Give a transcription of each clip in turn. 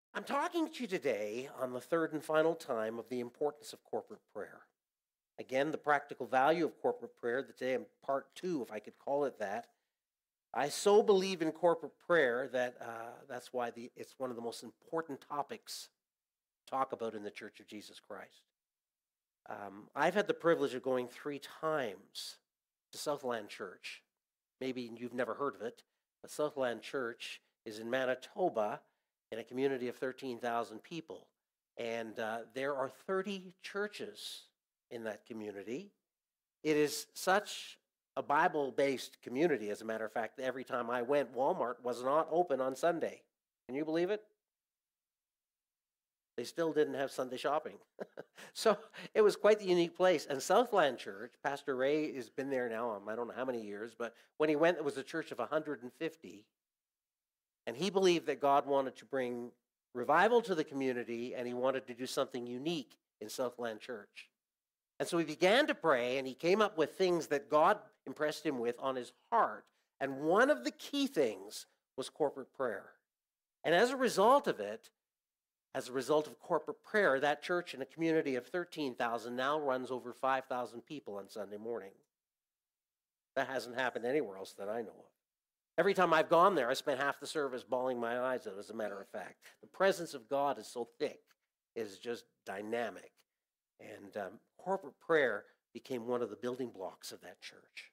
I'm talking to you today on the third and final time of the importance of corporate prayer. Again, the practical value of corporate prayer. Today in part two, if I could call it that. I so believe in corporate prayer that that's why it's one of the most important topics to talk about in the Church of Jesus Christ. I've had the privilege of going 3 times to Southland Church. Maybe you've never heard of it, but Southland Church is in Manitoba in a community of 13,000 people. And there are 30 churches in that community. It is such a Bible-based community. As a matter of fact, every time I went, Walmart was not open on Sunday. Can you believe it? They still didn't have Sunday shopping. So it was quite the unique place. And Southland Church, Pastor Ray has been there now, I don't know how many years, but when he went, it was a church of 150. And he believed that God wanted to bring revival to the community, and he wanted to do something unique in Southland Church. And so he began to pray, and he came up with things that God impressed him with on his heart. And one of the key things was corporate prayer. And as a result of it, as a result of corporate prayer, that church in a community of 13,000 now runs over 5,000 people on Sunday morning. That hasn't happened anywhere else that I know of. Every time I've gone there, I spent half the service bawling my eyes out, as a matter of fact. The presence of God is so thick. It is just dynamic. And corporate prayer became one of the building blocks of that church.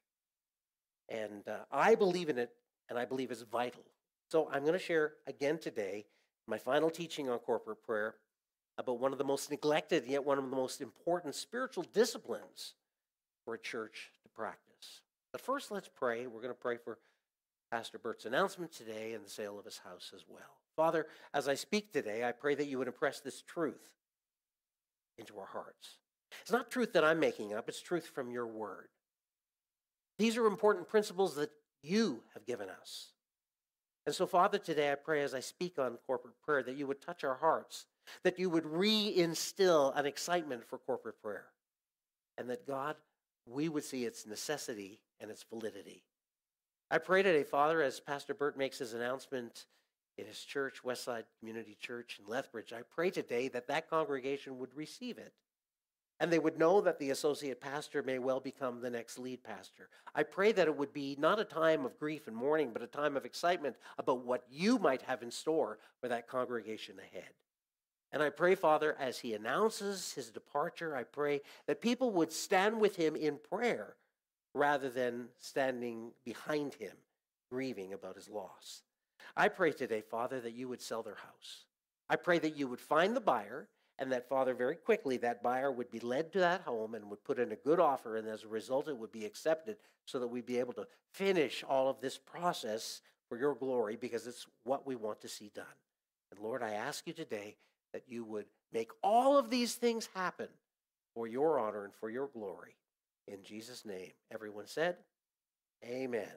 And I believe in it, and I believe it's vital. So I'm going to share again today my final teaching on corporate prayer about one of the most neglected, yet one of the most important spiritual disciplines for a church to practice. But first, let's pray. We're going to pray for Pastor Bert's announcement today and the sale of his house as well. Father, as I speak today, I pray that you would impress this truth into our hearts. It's not truth that I'm making up, it's truth from your word. These are important principles that you have given us. And so, Father, today I pray as I speak on corporate prayer that you would touch our hearts, that you would reinstill an excitement for corporate prayer, and that, God, we would see its necessity and its validity. I pray today, Father, as Pastor Bert makes his announcement in his church, Westside Community Church in Lethbridge, I pray today that that congregation would receive it, and they would know that the associate pastor may well become the next lead pastor. I pray that it would be not a time of grief and mourning, but a time of excitement about what you might have in store for that congregation ahead. And I pray, Father, as he announces his departure, I pray that people would stand with him in prayer rather than standing behind him, grieving about his loss. I pray today, Father, that you would sell their house. I pray that you would find the buyer, and that, Father, very quickly that buyer would be led to that home and would put in a good offer, and as a result it would be accepted so that we'd be able to finish all of this process for your glory, because it's what we want to see done. And Lord, I ask you today that you would make all of these things happen for your honor and for your glory. In Jesus' name, everyone said, amen.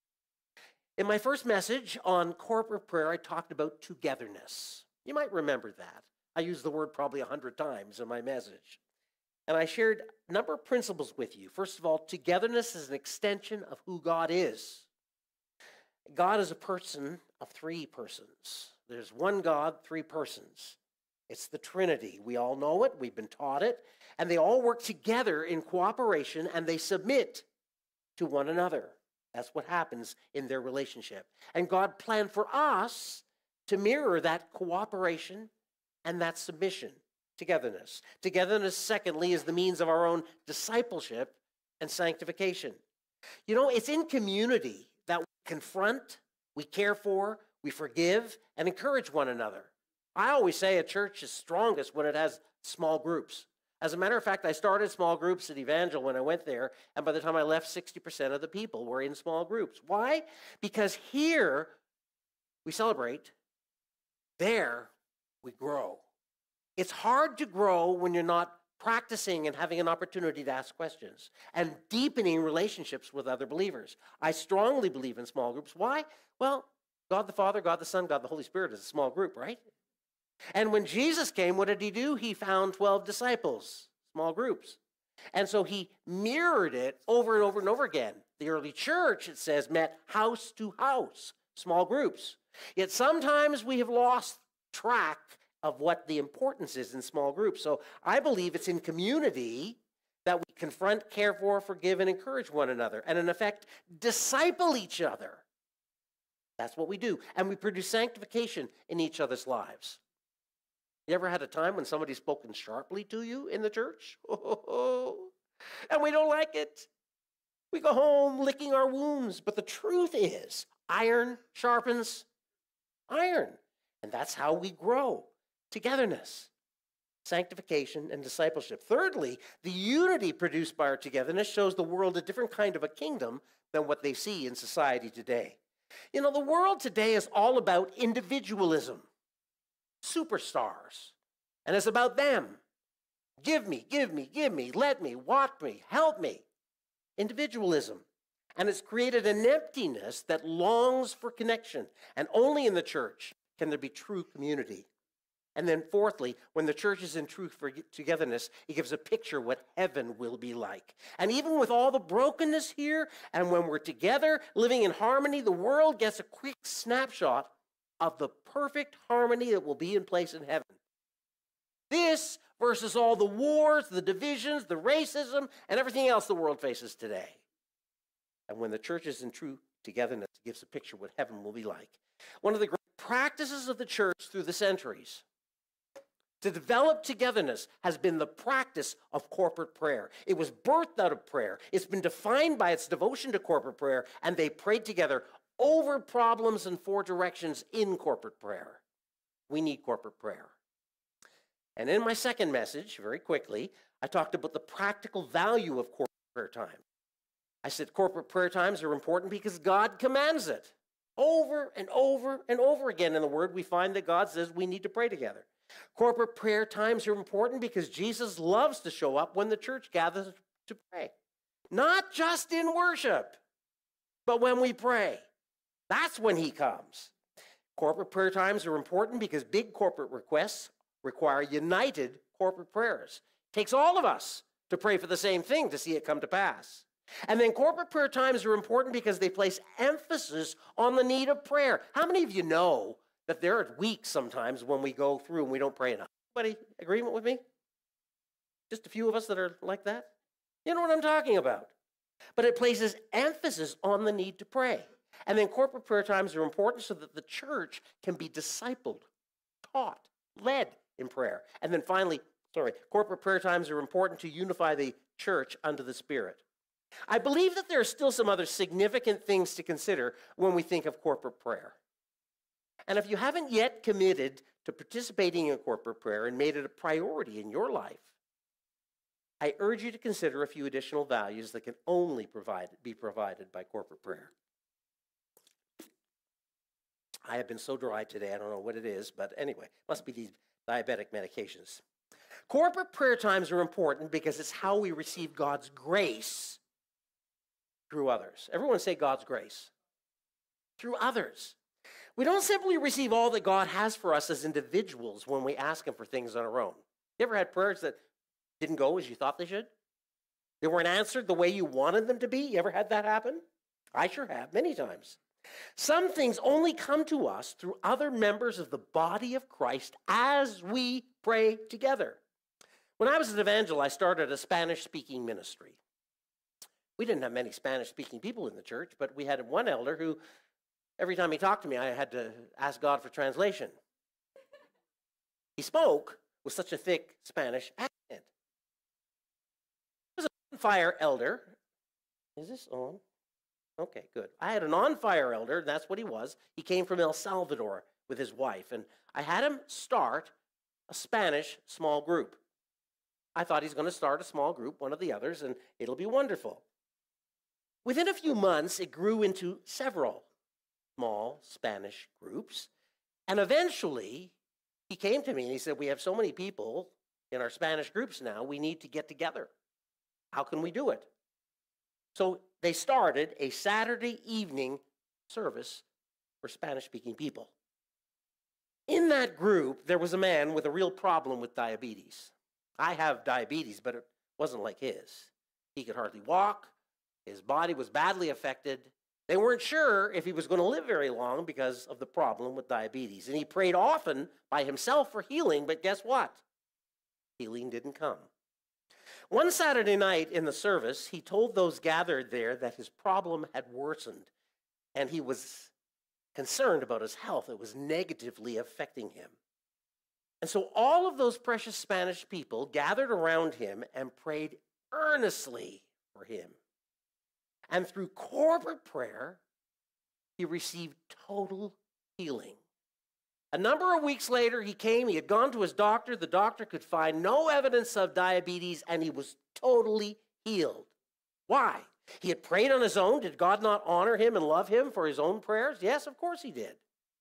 In my first message on corporate prayer, I talked about togetherness. You might remember that. I used the word probably 100 times in my message. And I shared a number of principles with you. First of all, togetherness is an extension of who God is. God is a person of 3 persons. There's one God, 3 persons. It's the Trinity. We all know it. We've been taught it. And they all work together in cooperation, and they submit to one another. That's what happens in their relationship. And God planned for us to mirror that cooperation and that submission, togetherness. Togetherness, secondly, is the means of our own discipleship and sanctification. You know, it's in community that we confront, we care for, we forgive, and encourage one another. I always say a church is strongest when it has small groups. As a matter of fact, I started small groups at Evangel when I went there, and by the time I left, 60% of the people were in small groups. Why? Because here we celebrate, there we grow. It's hard to grow when you're not practicing and having an opportunity to ask questions and deepening relationships with other believers. I strongly believe in small groups. Why? Well, God the Father, God the Son, God the Holy Spirit is a small group, right? And when Jesus came, what did he do? He found 12 disciples, small groups. And so he mirrored it over and over and over again. The early church, it says, met house to house, small groups. Yet sometimes we have lost track of what the importance is in small groups. So I believe it's in community that we confront, care for, forgive, and encourage one another, and in effect, disciple each other. That's what we do. And we produce sanctification in each other's lives. You ever had a time when somebody's spoken sharply to you in the church? And we don't like it. We go home licking our wounds. But the truth is, iron sharpens iron. And that's how we grow. Togetherness, sanctification, and discipleship. Thirdly, the unity produced by our togetherness shows the world a different kind of a kingdom than what they see in society today. You know, the world today is all about individualism, superstars, and it's about them. Give me, give me, give me, let me, want me, help me. Individualism. And it's created an emptiness that longs for connection. And only in the church can there be true community. And then fourthly, when the church is in true togetherness, it gives a picture of what heaven will be like. And even with all the brokenness here, and when we're together, living in harmony, the world gets a quick snapshot of the perfect harmony that will be in place in heaven. This versus all the wars, the divisions, the racism, and everything else the world faces today. And when the church is in true togetherness, it gives a picture of what heaven will be like. One of the great practices of the church through the centuries to develop togetherness has been the practice of corporate prayer. It was birthed out of prayer. It's been defined by its devotion to corporate prayer, and they prayed together over problems and for directions in corporate prayer. We need corporate prayer. And in my second message, very quickly, I talked about the practical value of corporate prayer time. I said corporate prayer times are important because God commands it. Over and over and over again in the Word, we find that God says we need to pray together. Corporate prayer times are important because Jesus loves to show up when the church gathers to pray. Not just in worship, but when we pray. That's when he comes. Corporate prayer times are important because big corporate requests require united corporate prayers. It takes all of us to pray for the same thing to see it come to pass. And then corporate prayer times are important because they place emphasis on the need of prayer. How many of you know that there are weeks sometimes when we go through and we don't pray enough? Anybody agreement with me? Just a few of us that are like that? You know what I'm talking about. But it places emphasis on the need to pray. And then corporate prayer times are important so that the church can be discipled, taught, led in prayer. And then finally, corporate prayer times are important to unify the church under the Spirit. I believe that there are still some other significant things to consider when we think of corporate prayer. And if you haven't yet committed to participating in corporate prayer and made it a priority in your life, I urge you to consider a few additional values that can only be provided by corporate prayer. I have been so dry today, I don't know what it is, but anyway, must be these diabetic medications. Corporate prayer times are important because it's how we receive God's grace through others. Everyone say God's grace. Through others. We don't simply receive all that God has for us as individuals when we ask him for things on our own. You ever had prayers that didn't go as you thought they should? They weren't answered the way you wanted them to be? You ever had that happen? I sure have, many times. Some things only come to us through other members of the body of Christ as we pray together. When I was an evangelist, I started a Spanish-speaking ministry. We didn't have many Spanish-speaking people in the church, but we had one elder who, every time he talked to me, I had to ask God for translation. He spoke with such a thick Spanish accent. He was an on-fire elder. Is this on? Okay, good. I had an on-fire elder, and that's what he was. He came from El Salvador with his wife, and I had him start a Spanish small group. I thought he's going to start a small group, one of the others, and it'll be wonderful. Within a few months, it grew into several small Spanish groups, and eventually, he came to me and he said, we have so many people in our Spanish groups now, we need to get together. How can we do it? So they started a Saturday evening service for Spanish-speaking people. In that group, there was a man with a real problem with diabetes. I have diabetes, but it wasn't like his. He could hardly walk. His body was badly affected. They weren't sure if he was going to live very long because of the problem with diabetes. And he prayed often by himself for healing, but guess what? Healing didn't come. One Saturday night in the service, he told those gathered there that his problem had worsened, and he was concerned about his health. It was negatively affecting him. And so all of those precious Spanish people gathered around him and prayed earnestly for him. And through corporate prayer, he received total healing. A number of weeks later, he came. He had gone to his doctor. The doctor could find no evidence of diabetes, and he was totally healed. Why? He had prayed on his own. Did God not honor him and love him for his own prayers? Yes, of course he did.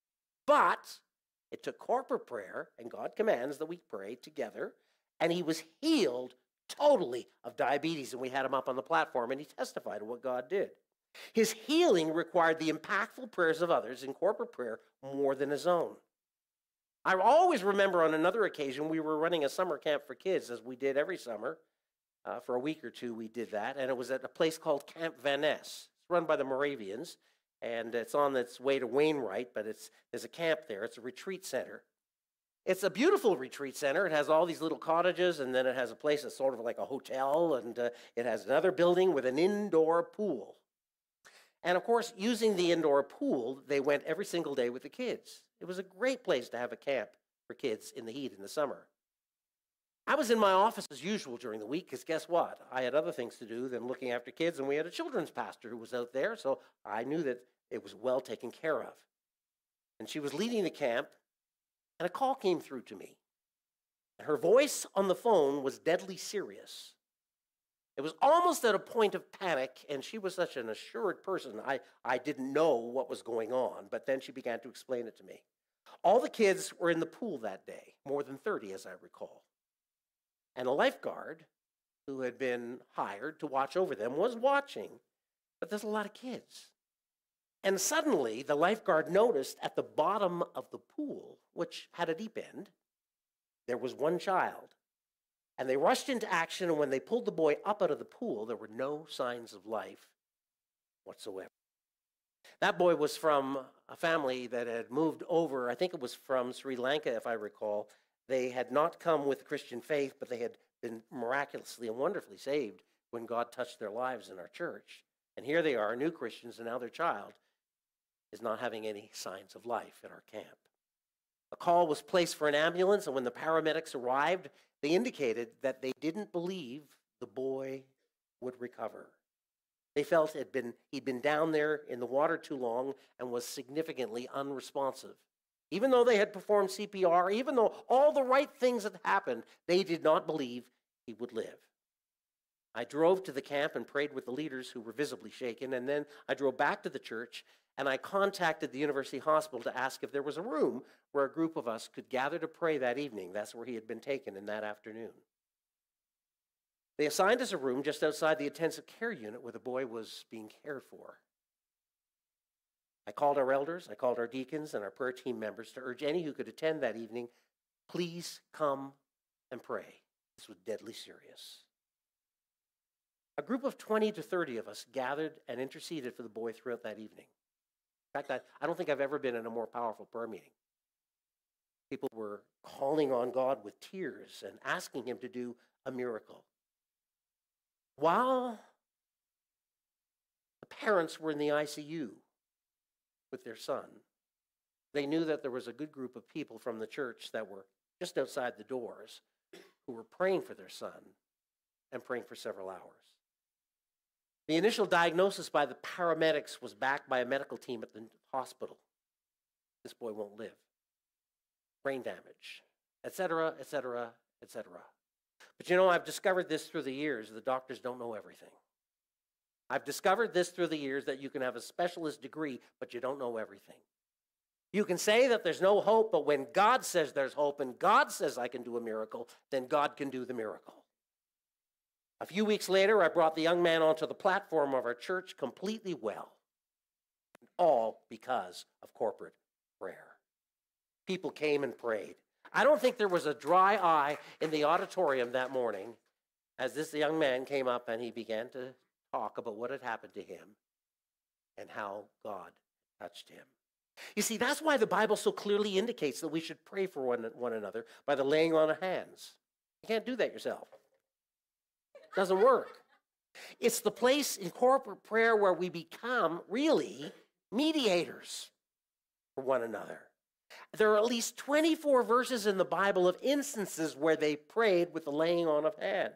But it took corporate prayer, and God commands that we pray together, and he was healed totally of diabetes, and we had him up on the platform, and he testified to what God did. His healing required the impactful prayers of others in corporate prayer more than his own. I always remember on another occasion, we were running a summer camp for kids, as we did every summer. For a week or two, we did that, and it was at a place called Camp Van Ness. It's run by the Moravians, and it's on its way to Wainwright, but there's a camp there. It's a retreat center. It's a beautiful retreat center. It has all these little cottages, and then it has a place that's sort of like a hotel, and it has another building with an indoor pool. And of course, using the indoor pool, they went every single day with the kids. It was a great place to have a camp for kids in the heat in the summer. I was in my office as usual during the week, because guess what? I had other things to do than looking after kids, and we had a children's pastor who was out there, so I knew that it was well taken care of. And she was leading the camp, and a call came through to me. And her voice on the phone was deadly serious. It was almost at a point of panic, and she was such an assured person, I didn't know what was going on, but then she began to explain it to me. All the kids were in the pool that day, more than 30 as I recall. And a lifeguard who had been hired to watch over them was watching, but there's a lot of kids. And suddenly, the lifeguard noticed at the bottom of the pool, which had a deep end, there was one child. And they rushed into action, and when they pulled the boy up out of the pool, there were no signs of life whatsoever. That boy was from a family that had moved over, I think it was from Sri Lanka, if I recall. They had not come with Christian faith, but they had been miraculously and wonderfully saved when God touched their lives in our church. And here they are, new Christians, and now their child is not having any signs of life at our camp. A call was placed for an ambulance, and when the paramedics arrived, they indicated that they didn't believe the boy would recover. They felt he'd been down there in the water too long and was significantly unresponsive. Even though they had performed CPR, even though all the right things had happened, they did not believe he would live. I drove to the camp and prayed with the leaders who were visibly shaken, and then I drove back to the church, and I contacted the University Hospital to ask if there was a room where a group of us could gather to pray that evening. That's where he had been taken in that afternoon. They assigned us a room just outside the intensive care unit where the boy was being cared for. I called our elders, I called our deacons and our prayer team members to urge any who could attend that evening, please come and pray. This was deadly serious. A group of 20 to 30 of us gathered and interceded for the boy throughout that evening. In fact, I don't think I've ever been in a more powerful prayer meeting. People were calling on God with tears and asking him to do a miracle. While the parents were in the ICU with their son, they knew that there was a good group of people from the church that were just outside the doors who were praying for their son and praying for several hours. The initial diagnosis by the paramedics was backed by a medical team at the hospital. This boy won't live. Brain damage, etc., etc., etc. But you know, I've discovered this through the years. The doctors don't know everything. I've discovered this through the years that you can have a specialist degree, but you don't know everything. You can say that there's no hope, but when God says there's hope and God says I can do a miracle, then God can do the miracle. A few weeks later, I brought the young man onto the platform of our church completely well, all because of corporate prayer. People came and prayed. I don't think there was a dry eye in the auditorium that morning as this young man came up and he began to talk about what had happened to him. and how God touched him. You see, that's why the Bible so clearly indicates that we should pray for one another by the laying on of hands. You can't do that yourself. It doesn't work. It's the place in corporate prayer where we become really mediators for one another. There are at least 24 verses in the Bible of instances where they prayed with the laying on of hands.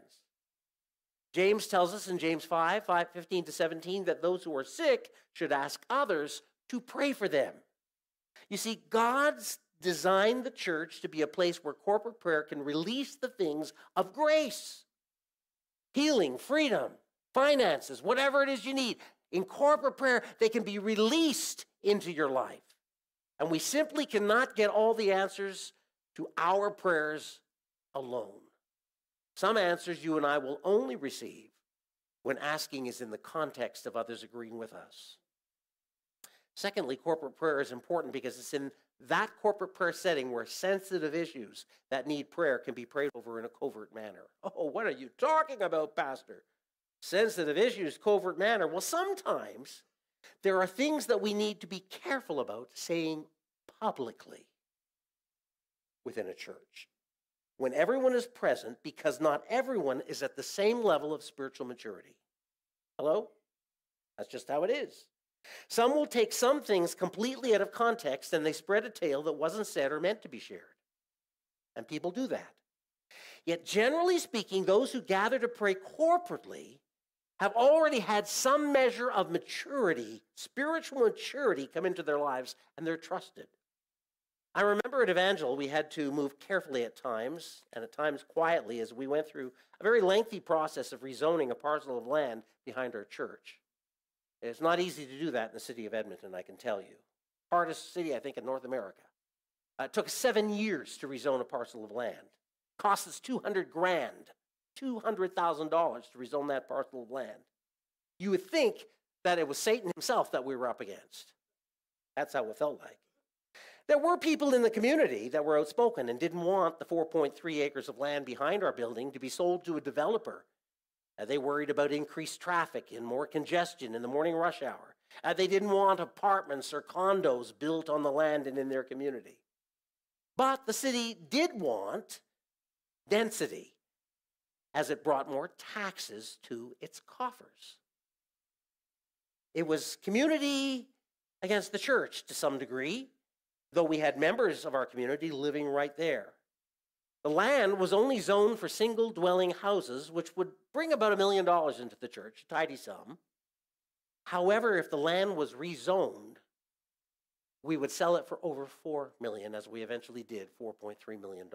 James tells us in James 5:15-17, that those who are sick should ask others to pray for them. You see, God's designed the church to be a place where corporate prayer can release the things of grace. Healing, freedom, finances, whatever it is you need. In corporate prayer, they can be released into your life. And we simply cannot get all the answers to our prayers alone. Some answers you and I will only receive when asking is in the context of others agreeing with us. Secondly, corporate prayer is important because it's in that corporate prayer setting where sensitive issues that need prayer can be prayed over in a covert manner. Oh, what are you talking about, Pastor? Sensitive issues, covert manner. Well, sometimes there are things that we need to be careful about saying publicly within a church when everyone is present, because not everyone is at the same level of spiritual maturity. Hello? That's just how it is. Some will take some things completely out of context and they spread a tale that wasn't said or meant to be shared. And people do that. Yet generally speaking, those who gather to pray corporately have already had some measure of maturity, spiritual maturity, come into their lives, and they're trusted. I remember at Evangel, we had to move carefully at times, and at times quietly, as we went through a very lengthy process of rezoning a parcel of land behind our church. It's not easy to do that in the city of Edmonton, I can tell you. Hardest city, I think, in North America. It took 7 years to rezone a parcel of land. Cost us $200,000, $200,000 to rezone that parcel of land. You would think that it was Satan himself that we were up against. That's how it felt like. There were people in the community that were outspoken and didn't want the 4.3 acres of land behind our building to be sold to a developer. They worried about increased traffic and more congestion in the morning rush hour. They didn't want apartments or condos built on the land and in their community. But the city did want density, as it brought more taxes to its coffers. It was community against the church to some degree, though we had members of our community living right there. The land was only zoned for single-dwelling houses, which would bring about $1 million into the church, a tidy sum. However, if the land was rezoned, we would sell it for over $4 million, as we eventually did, $4.3 million.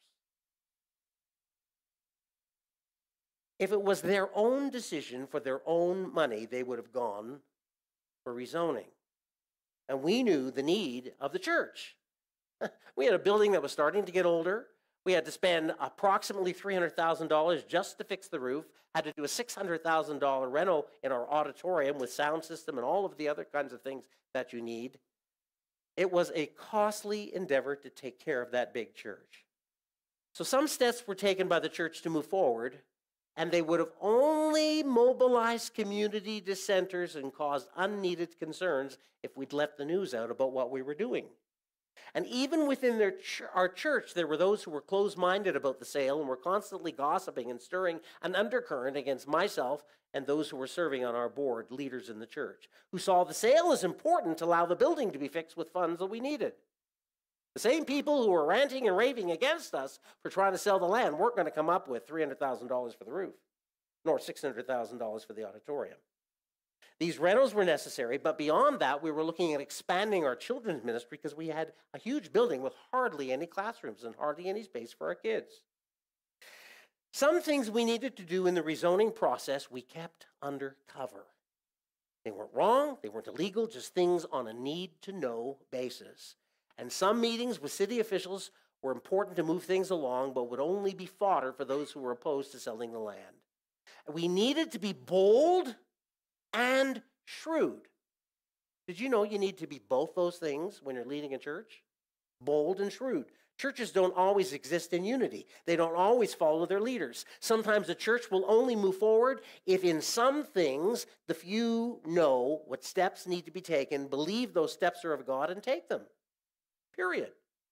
If it was their own decision for their own money, they would have gone for rezoning. And we knew the need of the church. We had a building that was starting to get older. We had to spend approximately $300,000 just to fix the roof, had to do a $600,000 reno in our auditorium with sound system and all of the other kinds of things that you need. It was a costly endeavor to take care of that big church. So some steps were taken by the church to move forward, and they would have only mobilized community dissenters and caused unneeded concerns if we'd let the news out about what we were doing. And even within our church, there were those who were closed-minded about the sale and were constantly gossiping and stirring an undercurrent against myself and those who were serving on our board, leaders in the church, who saw the sale as important to allow the building to be fixed with funds that we needed. The same people who were ranting and raving against us for trying to sell the land weren't going to come up with $300,000 for the roof, nor $600,000 for the auditorium. These rentals were necessary, but beyond that, we were looking at expanding our children's ministry because we had a huge building with hardly any classrooms and hardly any space for our kids. Some things we needed to do in the rezoning process, we kept under cover. They weren't wrong, they weren't illegal, just things on a need-to-know basis. And some meetings with city officials were important to move things along, but would only be fodder for those who were opposed to selling the land. We needed to be bold and shrewd. Did you know you need to be both those things when you're leading a church? Bold and shrewd. Churches don't always exist in unity. They don't always follow their leaders. Sometimes a church will only move forward if in some things the few know what steps need to be taken, believe those steps are of God, and take them. Period.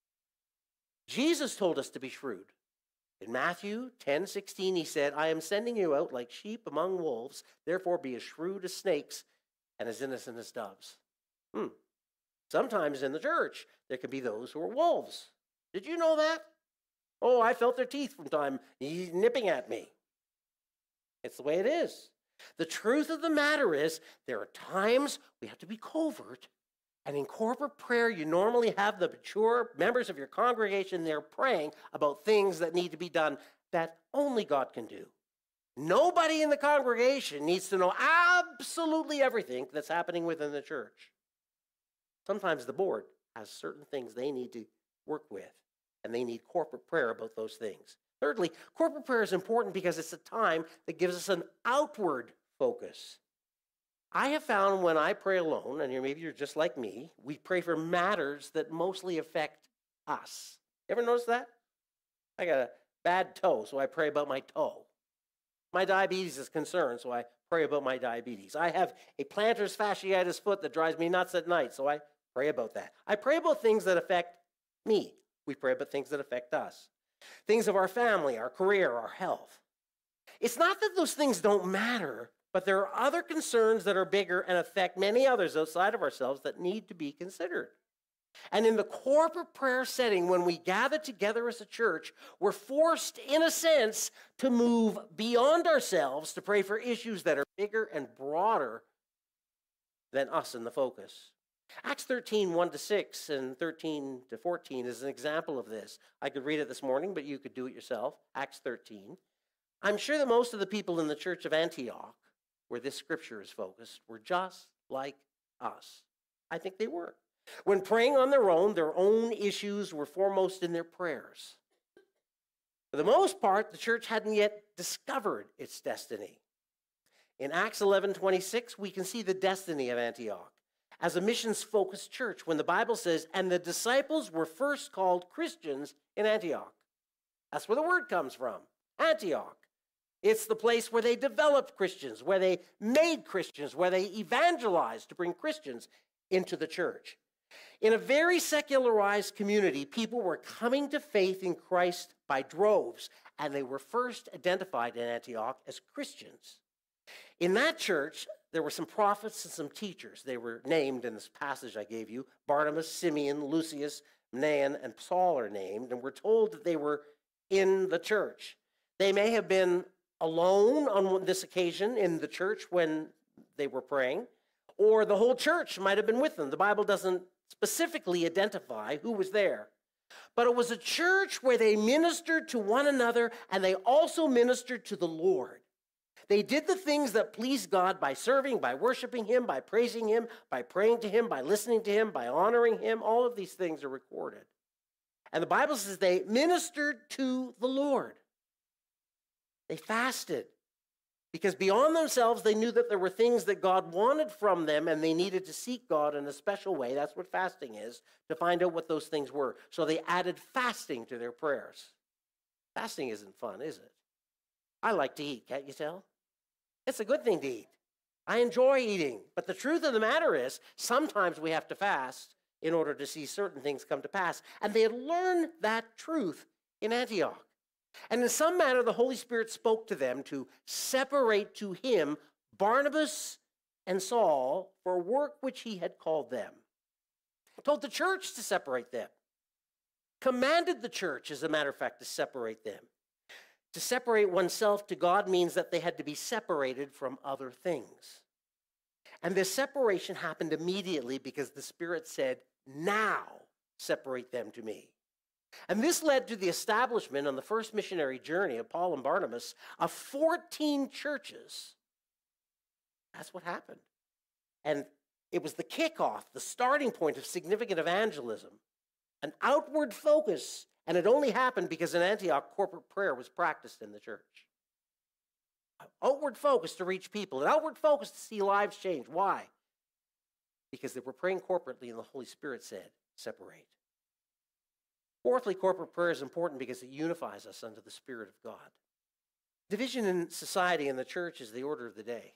Jesus told us to be shrewd. In Matthew 10:16, he said, I am sending you out like sheep among wolves. Therefore be as shrewd as snakes and as innocent as doves. Sometimes in the church, there can be those who are wolves. Did you know that? Oh, I felt their teeth from time nipping at me. It's the way it is. The truth of the matter is, there are times we have to be covert. And in corporate prayer, you normally have the mature members of your congregation there praying about things that need to be done that only God can do. Nobody in the congregation needs to know absolutely everything that's happening within the church. Sometimes the board has certain things they need to work with, and they need corporate prayer about those things. Thirdly, corporate prayer is important because it's a time that gives us an outward focus. I have found when I pray alone, and maybe you're just like me, we pray for matters that mostly affect us. You ever notice that? I got a bad toe, so I pray about my toe. My diabetes is concerned, so I pray about my diabetes. I have a plantar fasciitis foot that drives me nuts at night, so I pray about that. I pray about things that affect me. We pray about things that affect us. Things of our family, our career, our health. It's not that those things don't matter, but there are other concerns that are bigger and affect many others outside of ourselves that need to be considered. And in the corporate prayer setting, when we gather together as a church, we're forced, in a sense, to move beyond ourselves to pray for issues that are bigger and broader than us in the focus. Acts 13, 1-6 and 13-14 is an example of this. I could read it this morning, but you could do it yourself. Acts 13. I'm sure that most of the people in the church of Antioch, where this scripture is focused, were just like us. I think they were. When praying on their own issues were foremost in their prayers. For the most part, the church hadn't yet discovered its destiny. In Acts 11:26, we can see the destiny of Antioch as a missions-focused church when the Bible says, and the disciples were first called Christians in Antioch. That's where the word comes from, Antioch. It's the place where they developed Christians, where they made Christians, where they evangelized to bring Christians into the church. In a very secularized community, people were coming to faith in Christ by droves, and they were first identified in Antioch as Christians. In that church, there were some prophets and some teachers. They were named in this passage I gave you. Barnabas, Simeon, Lucius, Manaen, and Saul are named, and we're told that they were in the church. They may have been alone on this occasion in the church when they were praying, or the whole church might have been with them. The Bible doesn't specifically identify who was there. But it was a church where they ministered to one another, and they also ministered to the Lord. They did the things that pleased God by serving, by worshiping him, by praising him, by praying to him, by listening to him, by honoring him. All of these things are recorded. And the Bible says they ministered to the Lord. They fasted because beyond themselves, they knew that there were things that God wanted from them, and they needed to seek God in a special way. That's what fasting is, to find out what those things were. So they added fasting to their prayers. Fasting isn't fun, is it? I like to eat, can't you tell? It's a good thing to eat. I enjoy eating. But the truth of the matter is, sometimes we have to fast in order to see certain things come to pass. And they had learned that truth in Antioch. And in some manner, the Holy Spirit spoke to them to separate to him Barnabas and Saul for work which he had called them. Told the church to separate them. Commanded the church, as a matter of fact, to separate them. To separate oneself to God means that they had to be separated from other things. And this separation happened immediately because the Spirit said, now separate them to me. And this led to the establishment on the first missionary journey of Paul and Barnabas of 14 churches. That's what happened. And it was the kickoff, the starting point of significant evangelism, an outward focus. And it only happened because in Antioch, corporate prayer was practiced in the church. An outward focus to reach people, an outward focus to see lives change. Why? Because they were praying corporately and the Holy Spirit said, separate. Fourthly, corporate prayer is important because it unifies us under the Spirit of God. Division in society and the church is the order of the day.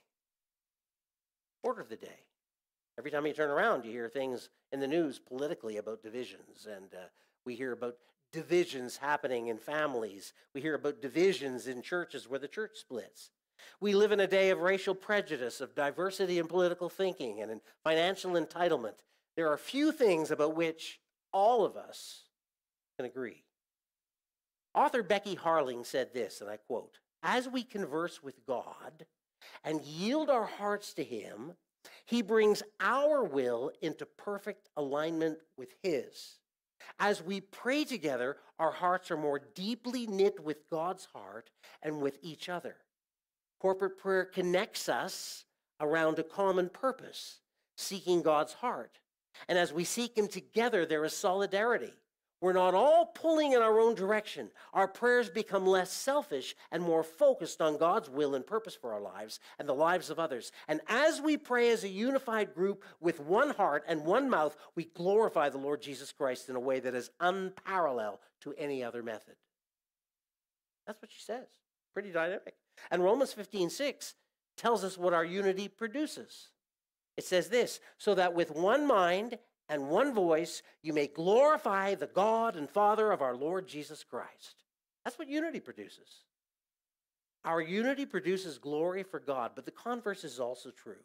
Order of the day. Every time you turn around, you hear things in the news politically about divisions, and we hear about divisions happening in families. We hear about divisions in churches where the church splits. We live in a day of racial prejudice, of diversity in political thinking, and in financial entitlement. There are few things about which all of us can agree. Author Becky Harling said this, and I quote, "As we converse with God and yield our hearts to Him, He brings our will into perfect alignment with His. As we pray together, our hearts are more deeply knit with God's heart and with each other. Corporate prayer connects us around a common purpose, seeking God's heart. And as we seek Him together, there is solidarity. We're not all pulling in our own direction. Our prayers become less selfish and more focused on God's will and purpose for our lives and the lives of others. And as we pray as a unified group with one heart and one mouth, we glorify the Lord Jesus Christ in a way that is unparalleled to any other method." That's what she says. Pretty dynamic. And Romans 15:6 tells us what our unity produces. It says this, "So that with one mind and one voice, you may glorify the God and Father of our Lord Jesus Christ." That's what unity produces. Our unity produces glory for God, but the converse is also true.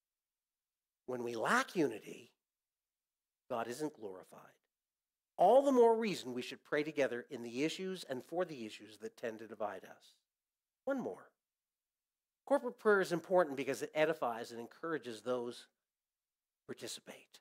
When we lack unity, God isn't glorified. All the more reason we should pray together in the issues and for the issues that tend to divide us. One more. Corporate prayer is important because it edifies and encourages those who participate.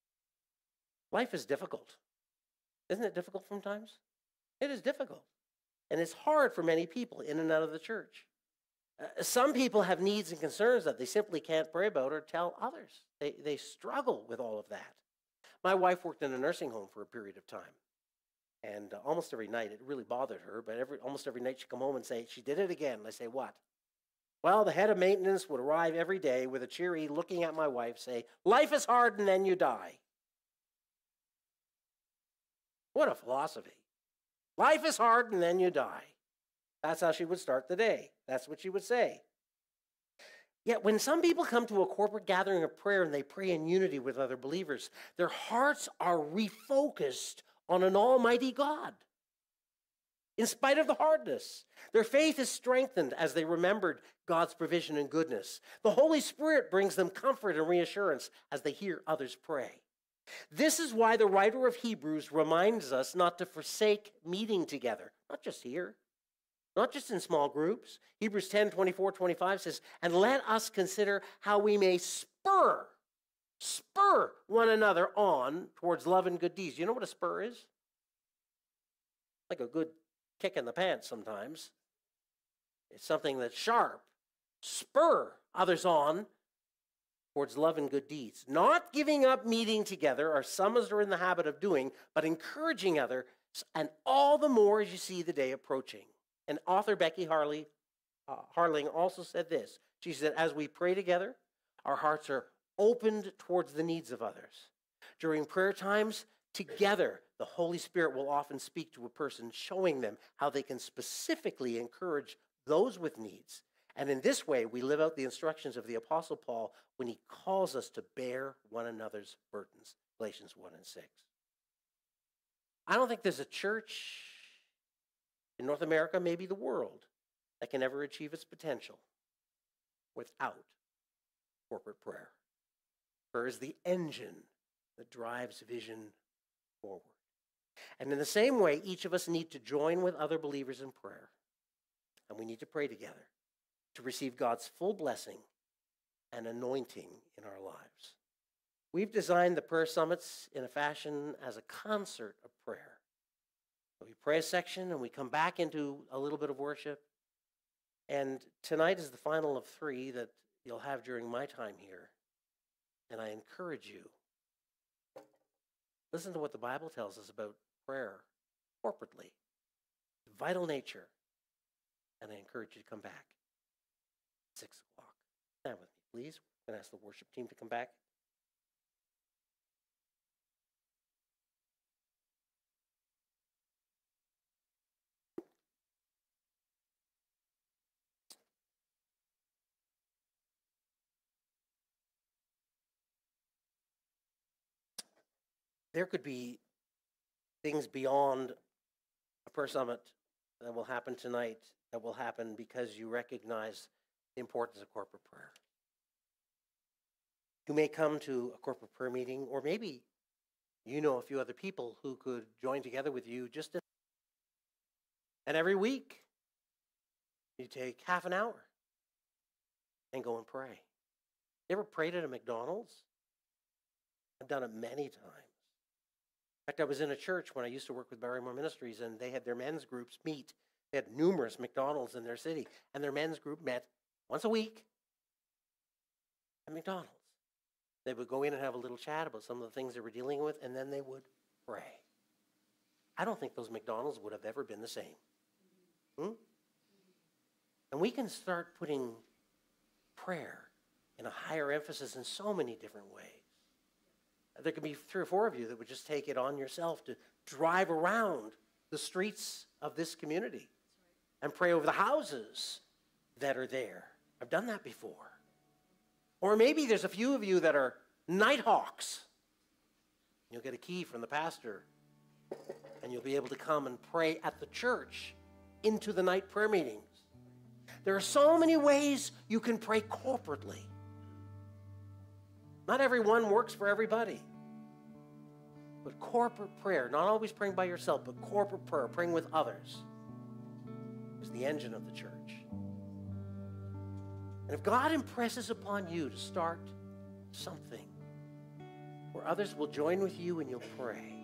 Life is difficult. Isn't it difficult sometimes? It is difficult. And it's hard for many people in and out of the church. Some people have needs and concerns that they simply can't pray about or tell others. They struggle with all of that. My wife worked in a nursing home for a period of time. And almost every night, it really bothered her, but almost every night she'd come home and say, "She did it again." And I say, "What?" "Well, the head of maintenance would arrive every day with a cheery looking at my wife, say, 'Life is hard and then you die.'" What a philosophy. Life is hard and then you die. That's how she would start the day. That's what she would say. Yet when some people come to a corporate gathering of prayer and they pray in unity with other believers, their hearts are refocused on an almighty God. In spite of the hardness, their faith is strengthened as they remembered God's provision and goodness. The Holy Spirit brings them comfort and reassurance as they hear others pray. This is why the writer of Hebrews reminds us not to forsake meeting together, not just here, not just in small groups. Hebrews 10:24-25 says, "And let us consider how we may spur one another on towards love and good deeds." You know what a spur is? Like a good kick in the pants sometimes. It's something that's sharp. Spur others on towards love and good deeds. Not giving up meeting together, or some are in the habit of doing, but encouraging others, and all the more as you see the day approaching. And author Becky Harling also said this. She said, "As we pray together, our hearts are opened towards the needs of others. During prayer times, together, the Holy Spirit will often speak to a person, showing them how they can specifically encourage those with needs. And in this way, we live out the instructions of the Apostle Paul when he calls us to bear one another's burdens, Galatians 1:6. I don't think there's a church in North America, maybe the world, that can ever achieve its potential without corporate prayer. Prayer is the engine that drives vision forward. And in the same way, each of us need to join with other believers in prayer. And we need to pray together to receive God's full blessing and anointing in our lives. We've designed the prayer summits in a fashion as a concert of prayer. So we pray a section and we come back into a little bit of worship. And tonight is the final of 3 that you'll have during my time here. And I encourage you, listen to what the Bible tells us about prayer corporately, the vital nature. And I encourage you to come back. 6 o'clock. Stand with me, please. I'm going to ask the worship team to come back. There could be things beyond a prayer summit that will happen tonight, that will happen because you recognize the importance of corporate prayer. You may come to a corporate prayer meeting, or maybe you know a few other people who could join together with you and every week you take half an hour and go and pray. You ever prayed at a McDonald's? I've done it many times. In fact, I was in a church when I used to work with Barrymore Ministries, and they had their men's groups meet. They had numerous McDonald's in their city, and their men's group met once a week at McDonald's. They would go in and have a little chat about some of the things they were dealing with, and then they would pray. I don't think those McDonald's would have ever been the same. And we can start putting prayer in a higher emphasis in so many different ways. There could be 3 or 4 of you that would just take it on yourself to drive around the streets of this community and pray over the houses that are there. I've done that before. Or maybe there's a few of you that are night hawks. You'll get a key from the pastor, and you'll be able to come and pray at the church into the night prayer meetings. There are so many ways you can pray corporately. Not everyone works for everybody. But corporate prayer, not always praying by yourself, but corporate prayer, praying with others, is the engine of the church. And if God impresses upon you to start something where others will join with you and you'll pray,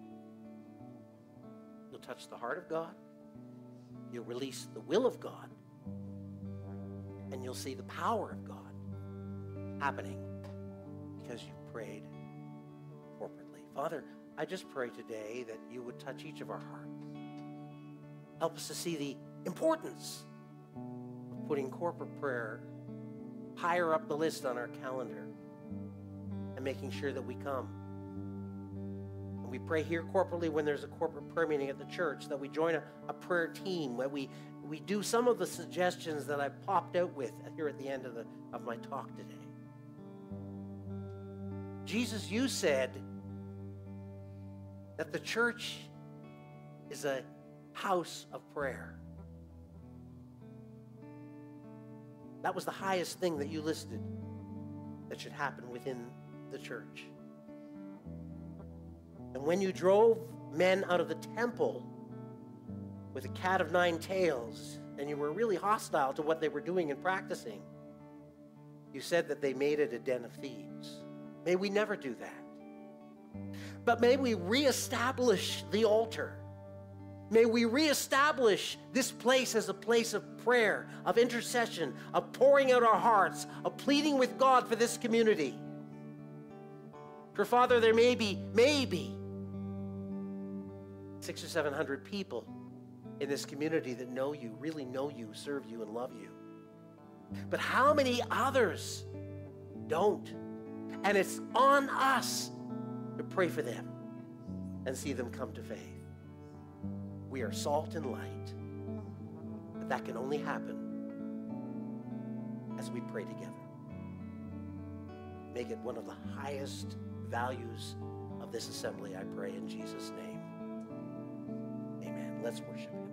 you'll touch the heart of God, you'll release the will of God, and you'll see the power of God happening because you prayed corporately. Father, I just pray today that you would touch each of our hearts. Help us to see the importance of putting corporate prayer higher up the list on our calendar and making sure that we come. And we pray here corporately when there's a corporate prayer meeting at the church, that we join a prayer team, that we do some of the suggestions that I popped out with here at the end of my talk today. Jesus, you said that the church is a house of prayer. That was the highest thing that you listed that should happen within the church. And when you drove men out of the temple with a cat of 9 tails, and you were really hostile to what they were doing and practicing, you said that they made it a den of thieves. May we never do that. But may we reestablish the altar. May we reestablish this place as a place of prayer, of intercession, of pouring out our hearts, of pleading with God for this community. For Father, there may be 600 or 700 people in this community that know you, really know you, serve you, and love you. But how many others don't? And it's on us to pray for them and see them come to faith. We are salt and light, but that can only happen as we pray together. Make it one of the highest values of this assembly, I pray in Jesus' name. Amen. Let's worship Him.